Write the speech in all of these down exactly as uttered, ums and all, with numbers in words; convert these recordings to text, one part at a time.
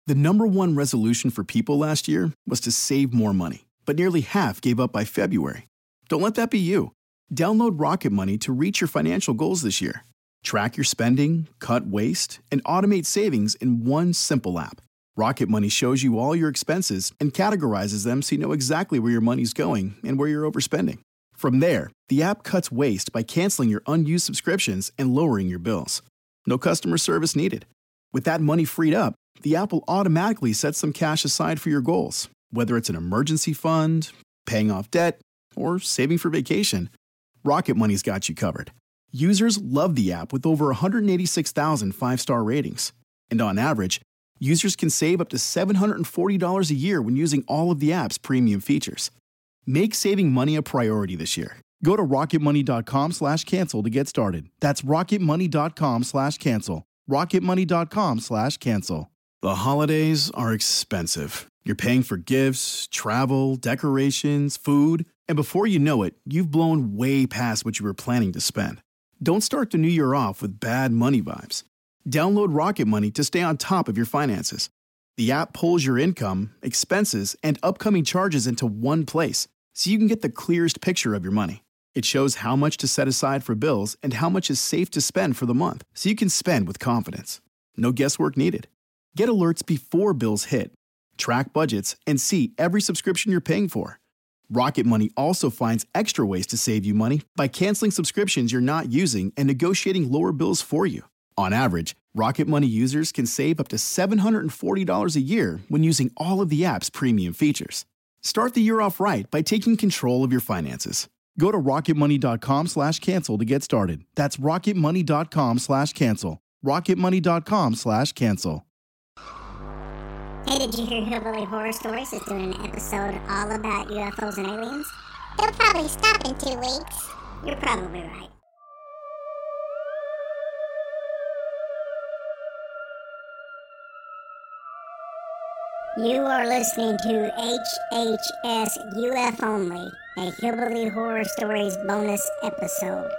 The number one resolution for people last year was to save more money, but nearly half gave up by February. Don't let that be you. Download Rocket Money to reach your financial goals this year. Track your spending, cut waste, and automate savings in one simple app. Rocket Money shows you all your expenses and categorizes them so you know exactly where your money's going and where you're overspending. From there, the app cuts waste by canceling your unused subscriptions and lowering your bills. No customer service needed. With that money freed up, the app will automatically set some cash aside for your goals, whether it's an emergency fund, paying off debt, or saving for vacation. Rocket Money's got you covered. Users love the app with over one hundred eighty-six thousand five-star ratings. And on average, users can save up to seven hundred forty dollars a year when using all of the app's premium features. Make saving money a priority this year. Go to rocketmoney.com slash cancel to get started. That's rocketmoney.com slash cancel. rocketmoney.com slash cancel. The holidays are expensive. You're paying for gifts, travel, decorations, food, and before you know it, you've blown way past what you were planning to spend. Don't start the new year off with bad money vibes. Download Rocket Money to stay on top of your finances. The app pulls your income, expenses, and upcoming charges into one place, so you can get the clearest picture of your money. It shows how much to set aside for bills and how much is safe to spend for the month, so you can spend with confidence. No guesswork needed. Get alerts before bills hit. Track budgets and see every subscription you're paying for. Rocket Money also finds extra ways to save you money by canceling subscriptions you're not using and negotiating lower bills for you. On average, Rocket Money users can save up to seven hundred forty dollars a year when using all of the app's premium features. Start the year off right by taking control of your finances. Go to rocketmoney.com slash cancel to get started. That's rocketmoney.com slash cancel. rocketmoney.com slash cancel. Hey, did you hear Hillbilly Horror Stories is doing an episode all about U F Os and aliens? They'll probably stop in two weeks. You're probably right. You are listening to H H S U F Only, a Hillbilly Horror Stories bonus episode.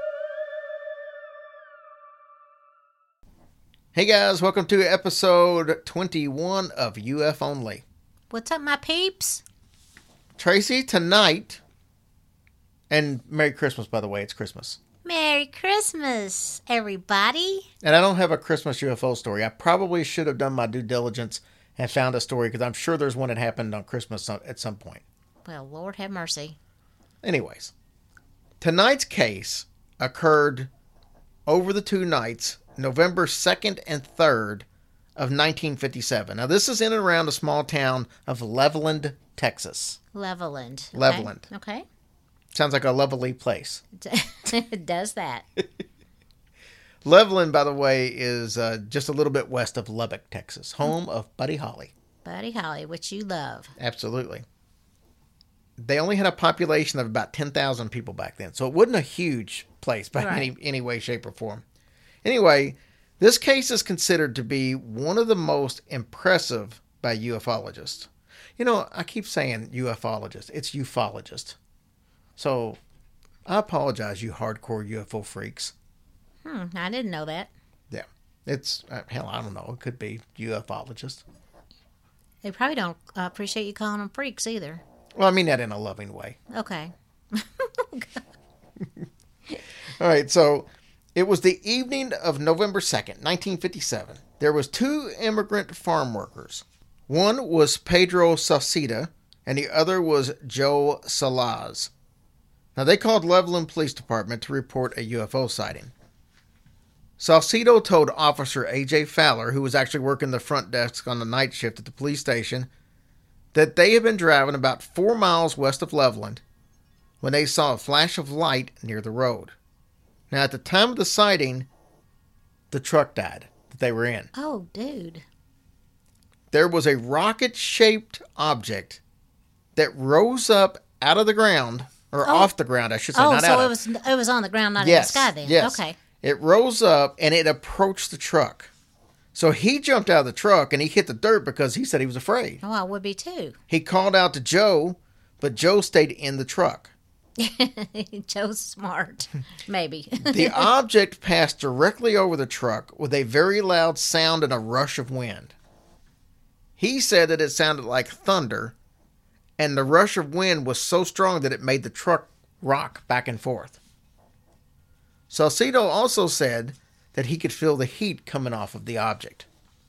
Hey guys, welcome to episode twenty-one of U F Only. What's up, my peeps? Tracy, tonight, and Merry Christmas, by the way, it's Christmas. Merry Christmas, everybody. And I don't have a Christmas U F O story. I probably should have done my due diligence and found a story, because I'm sure there's one that happened on Christmas at some point. Well, Lord have mercy. Anyways, tonight's case occurred over the two nights, November second and third of nineteen fifty-seven. Now, this is in and around the small town of Levelland, Texas. Levelland. Okay. Levelland. Okay. Sounds like a lovely place. It does that. Levelland, by the way, is uh, just a little bit west of Lubbock, Texas, home of Buddy Holly. Buddy Holly, which you love. Absolutely. They only had a population of about ten thousand people back then, so it wasn't a huge place by Right. any, any way, shape, or form. Anyway, this case is considered to be one of the most impressive by ufologists. You know, I keep saying ufologist. It's ufologist. So, I apologize, you hardcore U F O freaks. Hmm, I didn't know that. Yeah. It's, uh, hell, I don't know. It could be ufologist. They probably don't uh, appreciate you calling them freaks either. Well, I mean that in a loving way. Okay. All right, so it was the evening of November second, nineteen fifty-seven. There was two immigrant farm workers. One was Pedro Salcida, and the other was Joe Salaz. Now, they called Levelland Police Department to report a U F O sighting. Salcido told Officer A J Fowler, who was actually working the front desk on the night shift at the police station, that they had been driving about four miles west of Levelland when they saw a flash of light near the road. Now, at the time of the sighting, the truck died that they were in. Oh, dude. There was a rocket-shaped object that rose up out of the ground, or Oh. off the ground, I should say, Oh, not so out it of. was it was on the ground, not Yes, in the sky then. yes. Okay. It rose up, and it approached the truck. So he jumped out of the truck, and he hit the dirt because he said he was afraid. Oh, I would be too. He called out to Joe, but Joe stayed in the truck. Joe's smart. Maybe. The object passed directly over the truck with a very loud sound and a rush of wind. He said that it sounded like thunder, and the rush of wind was so strong that it made the truck rock back and forth. Salcido also said that he could feel the heat coming off of the object.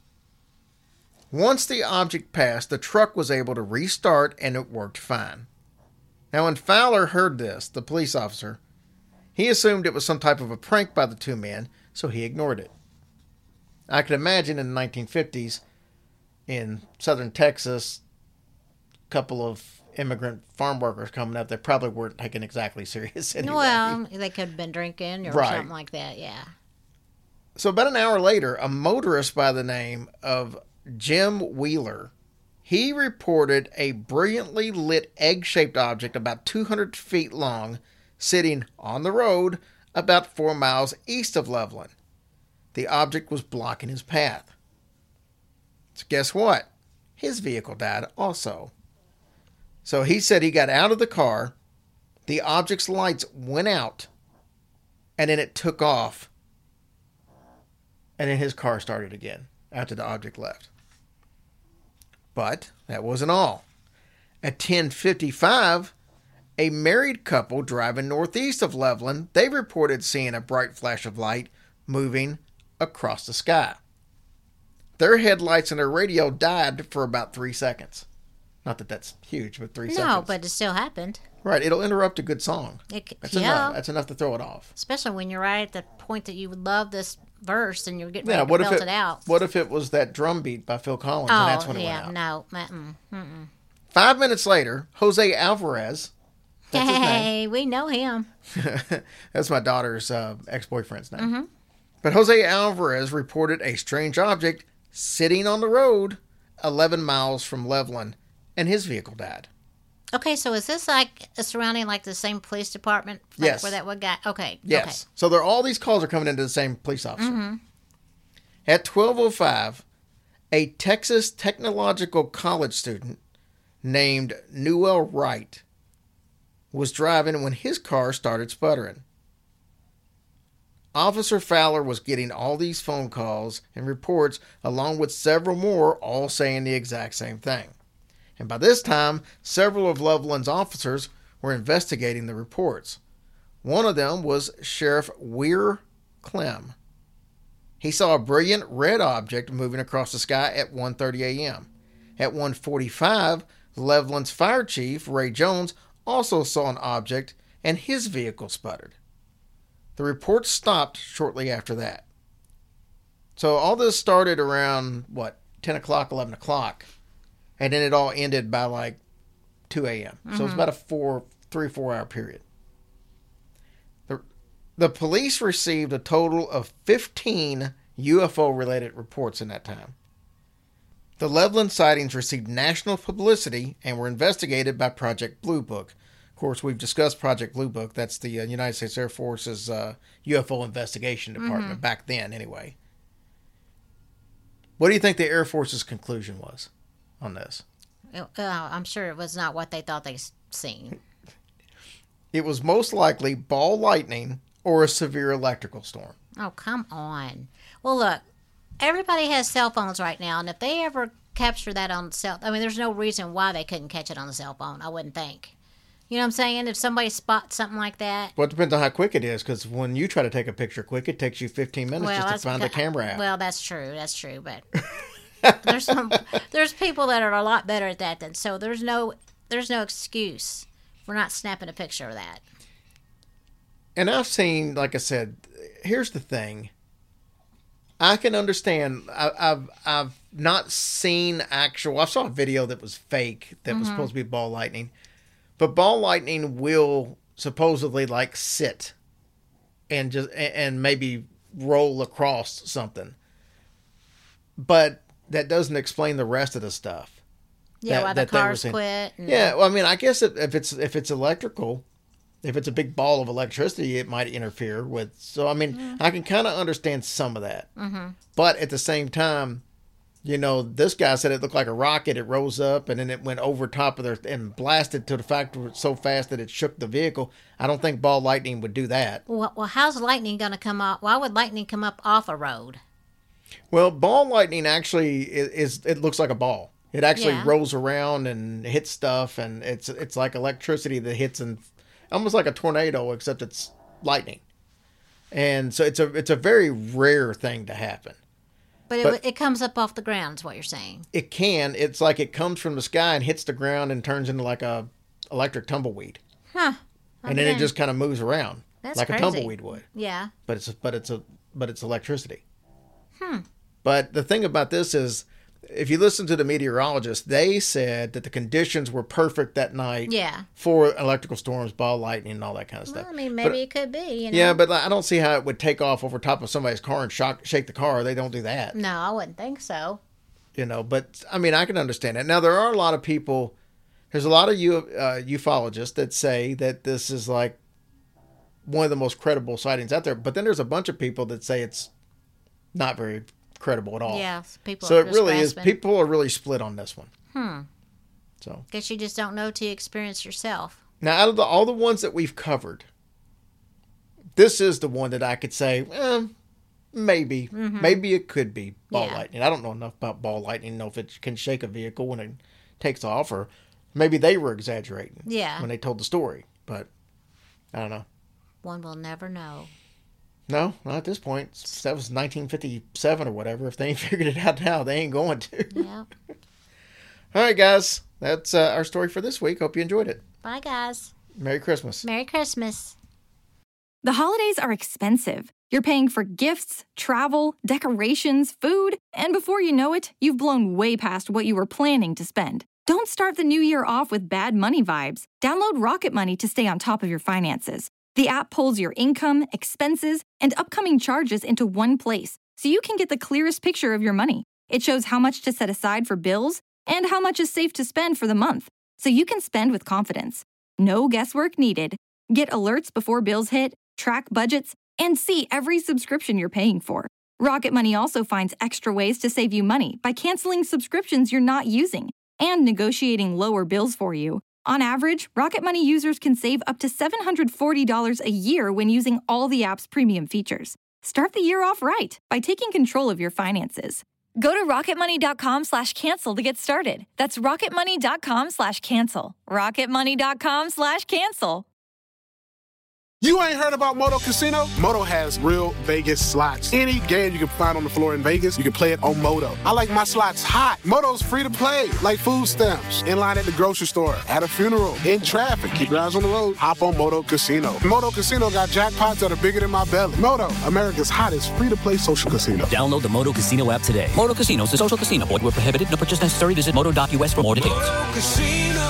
Once the object passed, the truck was able to restart and it worked fine. Now, when Fowler heard this, the police officer, he assumed it was some type of a prank by the two men, so he ignored it. I can imagine in the nineteen fifties, in southern Texas, a couple of immigrant farm workers coming up, they probably weren't taken exactly serious anyway. Well, they could have been drinking or Right. something like that, yeah. So about an hour later, a motorist by the name of Jim Wheeler, he reported a brilliantly lit egg-shaped object about two hundred feet long sitting on the road about four miles east of Loveland. The object was blocking his path. So guess what? His vehicle died also. So he said he got out of the car, the object's lights went out, and then it took off. And then his car started again after the object left. But that wasn't all. At ten fifty-five, a married couple driving northeast of Loveland, they reported seeing a bright flash of light moving across the sky. Their headlights and their radio died for about three seconds. Not that that's huge, but three No, seconds. but it still happened. Right, it'll interrupt a good song. It, c- That's yeah. enough. That's enough to throw it off. Especially when you're right at the point that you would love this verse and you're getting Yeah, ready what to if belt it, it, out. What if it was that drum beat by Phil Collins oh, and that's when it yeah, went out? no. Mm-mm, mm-mm. Five minutes later, Jose Alvarez, that's his name. Hey, we know him. That's my daughter's uh, ex-boyfriend's name. Mm-hmm. But Jose Alvarez reported a strange object sitting on the road eleven miles from Loveland, and his vehicle died. Okay, so is this like surrounding like the same police department? Like Yes. Where that one guy? Okay. Yes. So there, all these calls are coming into the same police officer. Mm-hmm. At twelve oh five, a Texas Technological College student named Newell Wright was driving when his car started sputtering. Officer Fowler was getting all these phone calls and reports, along with several more, all saying the exact same thing. And by this time, several of Loveland's officers were investigating the reports. One of them was Sheriff Weir Clem. He saw a brilliant red object moving across the sky at one thirty a.m. At one forty-five, Loveland's fire chief, Ray Jones, also saw an object, and his vehicle sputtered. The report stopped shortly after that. So all this started around, what, ten o'clock, eleven o'clock. And then it all ended by like two a.m. Mm-hmm. So it's about a four, three, four hour period. The, the police received a total of fifteen U F O related reports in that time. The Loveland sightings received national publicity and were investigated by Project Blue Book. Of course, we've discussed Project Blue Book. That's the uh, United States Air Force's uh, U F O investigation department, mm-hmm. back then anyway. What do you think the Air Force's conclusion was on this? Uh, I'm sure it was not what they thought they seen. It was most likely ball lightning or a severe electrical storm. Oh, come on. Well, look, everybody has cell phones right now, and if they ever capture that on cell, I mean, there's no reason why they couldn't catch it on the cell phone, I wouldn't think. You know what I'm saying? If somebody spots something like that. Well, it depends on how quick it is, because when you try to take a picture quick, it takes you fifteen minutes well, just to find the camera app. Well, that's true. That's true. But there's some there's people that are a lot better at that than so. There's no there's no excuse for not snapping a picture of that. And I've seen, like I said, here's the thing. I can understand. I, I've I've not seen actual. I saw a video that was fake that mm-hmm. was supposed to be ball lightning. But ball lightning will supposedly like sit and just and maybe roll across something. But that doesn't explain the rest of the stuff. Yeah, that, why that the cars quit. And... Yeah, well, I mean, I guess if it's if it's electrical, if it's a big ball of electricity, it might interfere with. So I mean, mm-hmm. I can kind of understand some of that. Mm-hmm. But at the same time, you know, this guy said it looked like a rocket. It rose up and then it went over top of there and blasted to the factory so fast that it shook the vehicle. I don't think ball lightning would do that. Well, well how's lightning going to come up? Why would lightning come up off a road? Well, ball lightning actually is, is it looks like a ball. It actually Yeah. rolls around and hits stuff, and it's it's like electricity that hits and almost like a tornado, except it's lightning. And so it's a it's a very rare thing to happen. But, But- it, it comes up off the ground, is what you're saying. It can. It's like it comes from the sky and hits the ground and turns into like a electric tumbleweed, Huh. and then it Okay. just kind of moves around That's like crazy. a tumbleweed would. Yeah. But it's but it's a but it's electricity. Hmm. But the thing about this is, if you listen to the meteorologists, they said that the conditions were perfect that night. Yeah. For electrical storms, ball lightning, and all that kind of Well, stuff. I mean, maybe But- it could be, you know. Yeah, but I don't see how it would take off over top of somebody's car and shock, shake the car. They don't do that. No, I wouldn't think so. You know, but I mean, I can understand it. Now, there are a lot of people, there's a lot of U, uh, ufologists that say that this is like one of the most credible sightings out there. But then there's a bunch of people that say it's not very credible at all. Yeah, people So are it just really is, grasping. people are really split on this one. Hmm. So Guess you just don't know till you experience yourself. now, out of the, all the ones that we've covered, this is the one that I could say, eh, maybe, maybe it could be ball Mm-hmm. Yeah. lightning. I don't know enough about ball lightning, know if it can shake a vehicle when it takes off, or maybe they were exaggerating Yeah. when they told the story. But I don't know. One will never know. No, not at this point. That was nineteen fifty-seven or whatever. If they ain't figured it out now, they ain't going to. Yeah. All right, guys. That's uh, our story for this week. Hope you enjoyed it. Bye, guys. Merry Christmas. Merry Christmas. The holidays are expensive. You're paying for gifts, travel, decorations, food, and before you know it, you've blown way past what you were planning to spend. Don't start the new year off with bad money vibes. Download Rocket Money to stay on top of your finances. The app pulls your income, expenses, and upcoming charges into one place, so you can get the clearest picture of your money. It shows how much to set aside for bills and how much is safe to spend for the month, so you can spend with confidence. No guesswork needed. Get alerts before bills hit, track budgets, and see every subscription you're paying for. Rocket Money also finds extra ways to save you money by canceling subscriptions you're not using and negotiating lower bills for you. On average, Rocket Money users can save up to seven hundred forty dollars a year when using all the app's premium features. Start the year off right by taking control of your finances. Go to rocketmoney.com slash cancel to get started. That's rocketmoney.com slash cancel. rocketmoney.com slash cancel. You ain't heard about Moto Casino? Moto has real Vegas slots. Any game you can find on the floor in Vegas, you can play it on Moto. I like my slots hot. Moto's free to play, like food stamps, in line at the grocery store, at a funeral, in traffic. Keep your eyes on the road. Hop on Moto Casino. Moto Casino got jackpots that are bigger than my belly. Moto, America's hottest free-to-play social casino. Download the Moto Casino app today. Moto Casino is a social casino. Void where prohibited. No purchase necessary. Visit moto dot U S for more details. Moto Casino,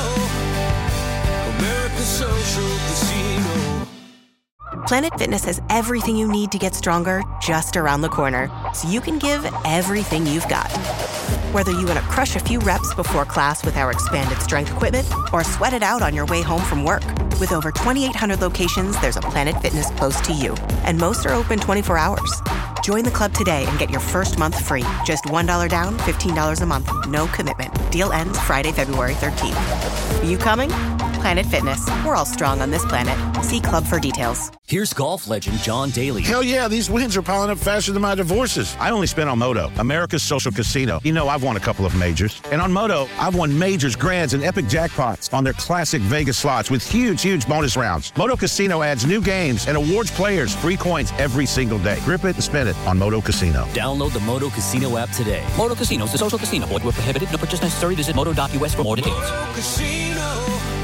America's social casino. Planet Fitness has everything you need to get stronger just around the corner, so you can give everything you've got. Whether you want to crush a few reps before class with our expanded strength equipment or sweat it out on your way home from work. With over twenty-eight hundred locations, there's a Planet Fitness close to you, and most are open twenty-four hours. Join the club today and get your first month free. Just one dollar down, fifteen dollars a month. No commitment. Deal ends Friday, February thirteenth. You coming? Planet Fitness. We're all strong on this planet. See club for details. Here's golf legend John Daly. Hell yeah, these wins are piling up faster than my divorces. I only spent on Moto, America's social casino. You know, I've won a couple of majors. And on Moto, I've won majors, grands, and epic jackpots on their classic Vegas slots with huge, huge bonus rounds. Moto Casino adds new games and awards players free coins every single day. Grip it and spin it on Moto Casino. Download the Moto Casino app today. Moto Casino is a social casino. Void where prohibited. No purchase necessary. Visit moto dot U S for more details. Moto Casino.